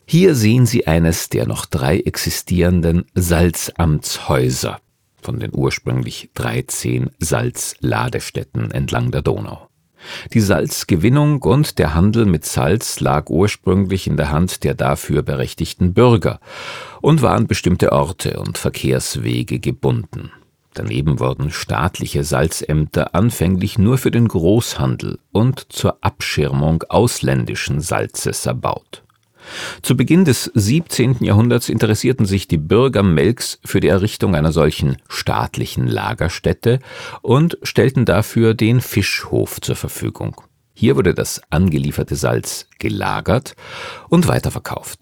Hier sehen Sie eines der noch 3 existierenden Salzamtshäuser von den ursprünglich 13 Salzladestätten entlang der Donau. Die Salzgewinnung und der Handel mit Salz lag ursprünglich in der Hand der dafür berechtigten Bürger und war an bestimmte Orte und Verkehrswege gebunden. Daneben wurden staatliche Salzämter anfänglich nur für den Großhandel und zur Abschirmung ausländischen Salzes erbaut. Zu Beginn des 17. Jahrhunderts interessierten sich die Bürger Melks für die Errichtung einer solchen staatlichen Lagerstätte und stellten dafür den Fischhof zur Verfügung. Hier wurde das angelieferte Salz gelagert und weiterverkauft.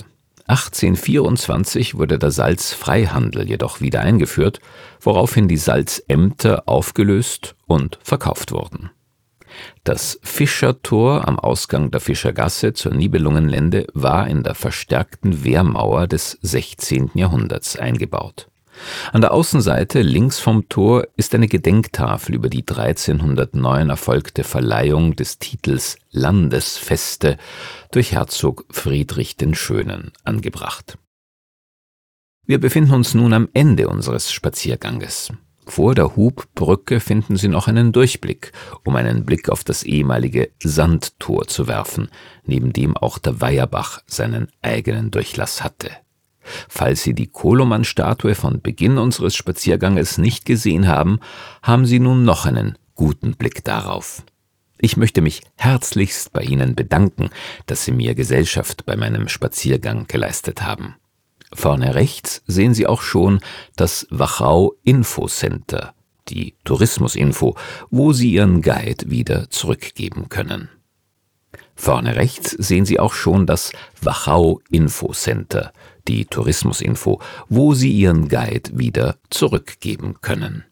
1824 wurde der Salzfreihandel jedoch wieder eingeführt, woraufhin die Salzämter aufgelöst und verkauft wurden. Das Fischertor am Ausgang der Fischergasse zur Nibelungenlände war in der verstärkten Wehrmauer des 16. Jahrhunderts eingebaut. An der Außenseite links vom Tor ist eine Gedenktafel über die 1309 erfolgte Verleihung des Titels Landesfeste durch Herzog Friedrich den Schönen angebracht. Wir befinden uns nun am Ende unseres Spazierganges. Vor der Hubbrücke finden Sie noch einen Durchblick, um einen Blick auf das ehemalige Sandtor zu werfen, neben dem auch der Weierbach seinen eigenen Durchlass hatte. Falls Sie die Koloman-Statue von Beginn unseres Spazierganges nicht gesehen haben, haben Sie nun noch einen guten Blick darauf. Ich möchte mich herzlichst bei Ihnen bedanken, dass Sie mir Gesellschaft bei meinem Spaziergang geleistet haben. Vorne rechts sehen Sie auch schon das Wachau Infocenter, die Tourismusinfo, wo Sie Ihren Guide wieder zurückgeben können. Vorne rechts sehen Sie auch schon das Wachau Infocenter, die Tourismusinfo, wo Sie Ihren Guide wieder zurückgeben können.